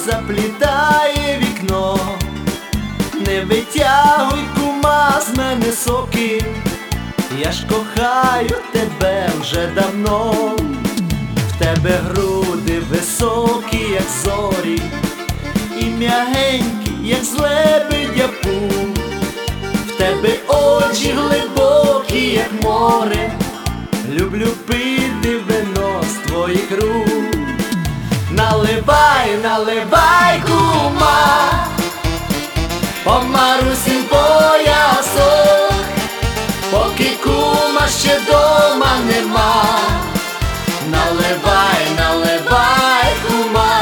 заплітає вікно. Не витягуй, кума, з мене соки, я ж кохаю тебе вже давно. В тебе груди високі, як зорі, і м'ягенькі, як з лебедя пух. В тебе очі глибокі, як море, люблю пити вино з твоїх рук. Наливай, наливай, кума, по Марусин поясок, поки кума ще дома нема. Наливай, наливай, кума.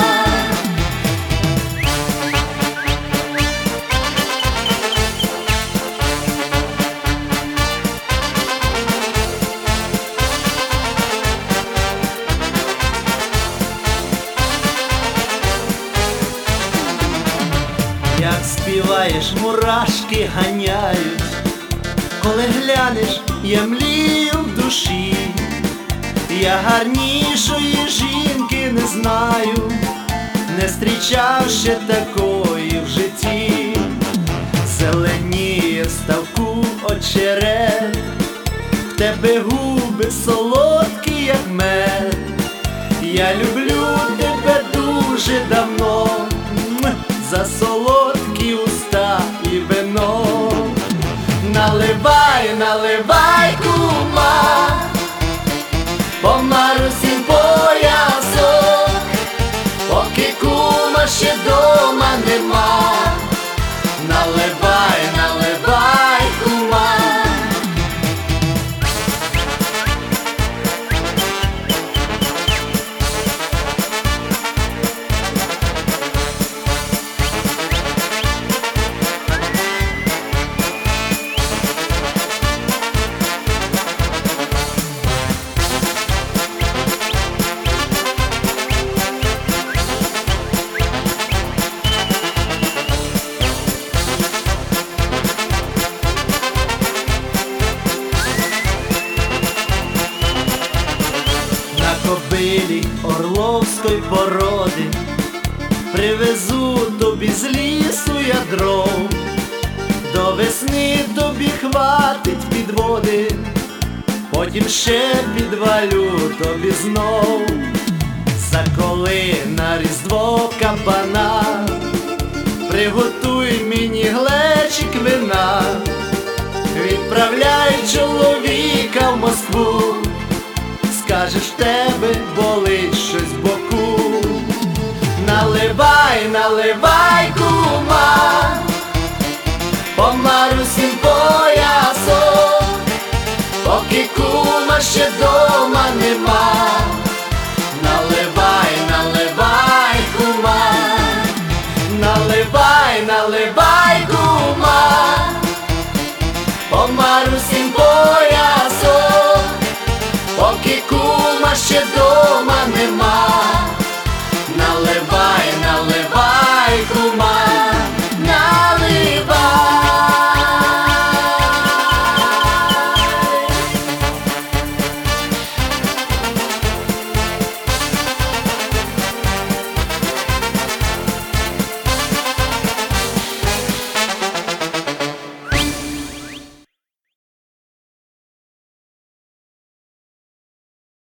Як співаєш, мурашки ганяють, коли глянеш, я млію в душі. Я гарнішої жінки не знаю, не зустрічав ще такої в житті. Зеленіє в ставку очерет, в тебе губи солодкі, як мед. Я люблю тебе дуже давно, за солодкі уста і вино. Наливай, наливай, кума, по Марусин поясок, поки кума ще дома нема. Наливай, наливай, кума. Кобилі орловської породи привезу тобі з лісу я дров. До весни тобі хватить підводи, потім ще підвалю тобі знов. Заколи на Різдво кабана, приготуй мені глечик вина. Відправляй чоловіка в Москву, скажеш, в тебе болить щось в боку. Наливай, наливай, кума, по Марусин поясок, поки кума ще дома нема.